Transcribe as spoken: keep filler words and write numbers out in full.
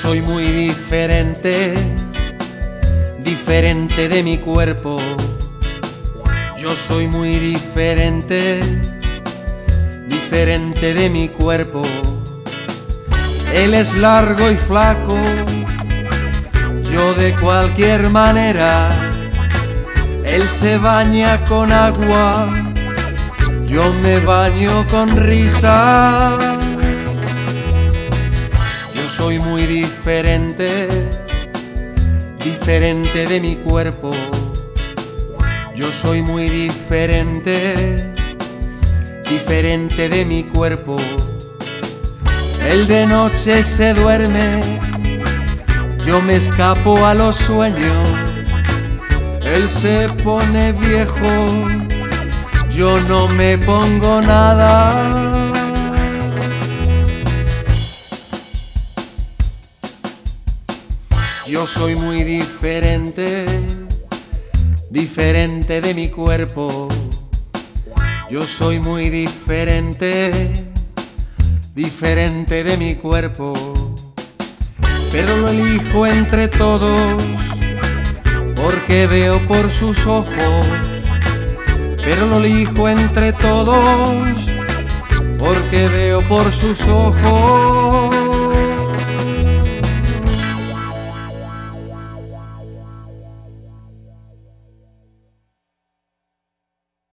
soy muy diferente, diferente de mi cuerpo. Yo soy muy diferente, diferente de mi cuerpo. Él es largo y flaco, yo de cualquier manera. Él se baña con agua, yo me baño con risa. Yo soy muy diferente, diferente de mi cuerpo. Yo soy muy diferente, diferente de mi cuerpo. Él de noche se duerme, yo me escapo a los sueños. Él se pone viejo, yo no me pongo nada. Yo soy muy diferente, diferente de mi cuerpo. Yo soy muy diferente, diferente de mi cuerpo. Pero lo elijo entre todos, porque veo por sus ojos. Pero lo elijo entre todos, porque veo por sus ojos.